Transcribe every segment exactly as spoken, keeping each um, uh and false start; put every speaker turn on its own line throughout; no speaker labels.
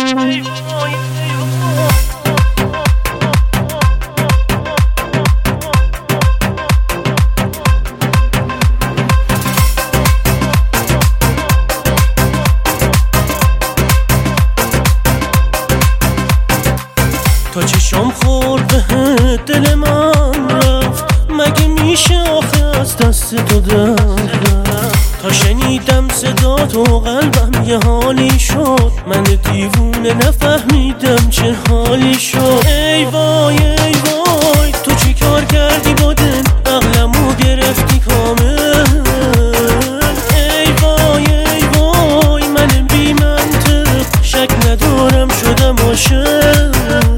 تا چشام خورد بهت دل من رفت، مگه میشه آخه از دست تو در رفت؟ تا شنیدم صدا تو قلبم یه حالی شد، من دیوونه نفهمیدم چه حالی شد. ای وای ای وای تو چی کار کردی با دل، عقلمو گرفتی کامل. ای وای ای وای من بی منطق، شک ندارم شدم عاشق.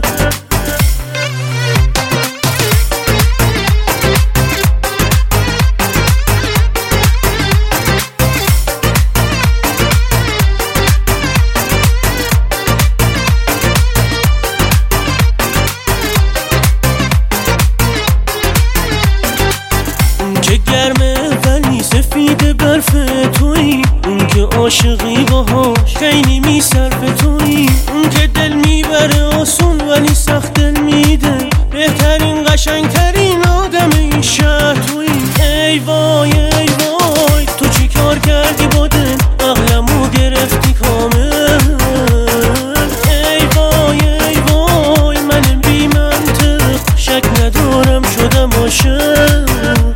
گرمه ولی سفید برف تویی، اون که عاشقی باهاش خیلی میصرف تویی، اون که دل میبره آسون ولی سخت دل میده، بهترین قشنگترین آدم این شهر تویی. ای وای ای وای تو چی کار کردی با دل، عقلمو گرفتی کامل. ای وای ای وای من بی منطق، شک ندارم شدم عاشق.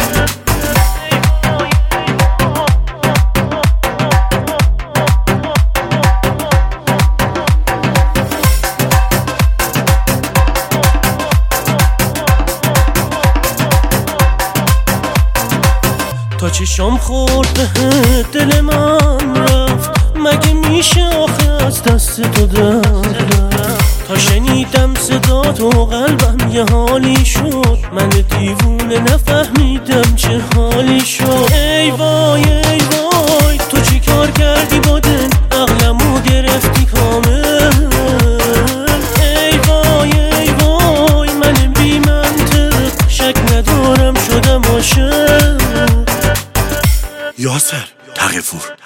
تا چشام خورد بهت دل من رفت، مگه میشه آخه از دست تو در رفت؟ تا شنیدم صدا تو قلبم یه حالی شد، من دیوونه نفهمیدم چه حالی شد. ای وای ای وای تو چی کار کردی با دل، عقلمو گرفتی کامل. ای وای ای وای من بی منطق، شک ندارم شدم عاشق.
یاسر تقی‌پور